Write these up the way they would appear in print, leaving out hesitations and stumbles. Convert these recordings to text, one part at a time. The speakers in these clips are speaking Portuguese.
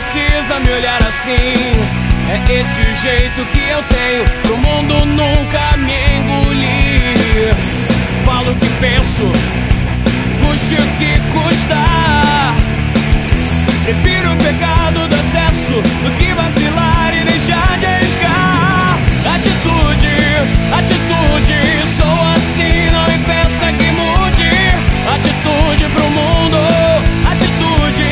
precisa me olhar assim. É esse o jeito que eu tenho pro mundo nunca me engolir. Falo o que penso, custe o que custar. Prefiro o pecado do excesso do que vacilar e deixar de arriscar. Atitude, atitude, sou assim, não me peça que mude. Atitude pro mundo, atitude.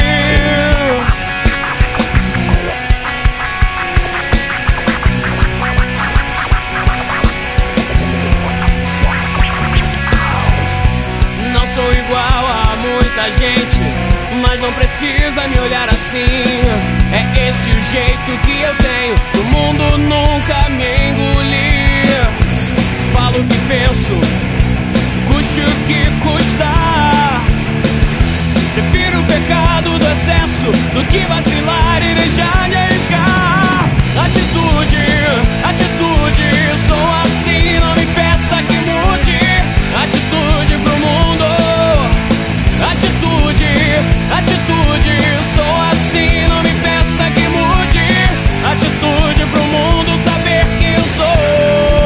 Não sou igual a muita gente, mas não precisa me olhar assim. É esse o jeito que eu tenho pro mundo nunca me engolir. Falo o que penso, custe o que custar. Prefiro o pecado do excesso do que vacilar e deixar de arriscar. Atitude, atitude, sou assim, não me peça que mude. Atitude pro mundo, atitude, atitude, sou assim, não me peça que mude. Atitude pro mundo saber quem eu sou.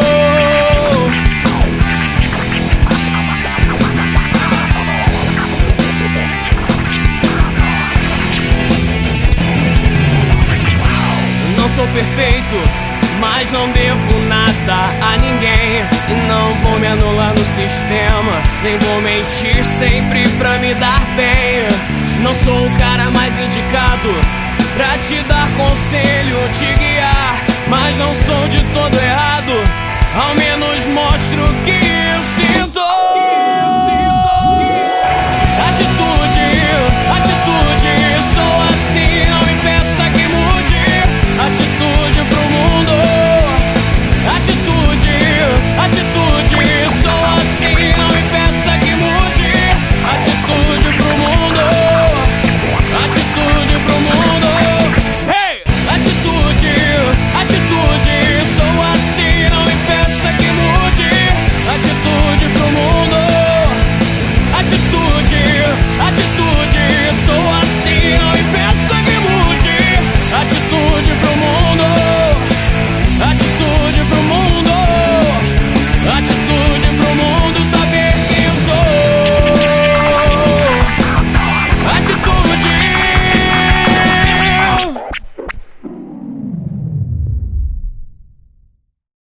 Não sou perfeito, mas não devo nada a ninguém. E não vou me anular no sistema, nem vou mentir sempre pra me dar bem. Não sou o cara mais indicado pra te dar conselho, te guiar, mas não sou de todo errado. Ao menos mostro o que eu sinto.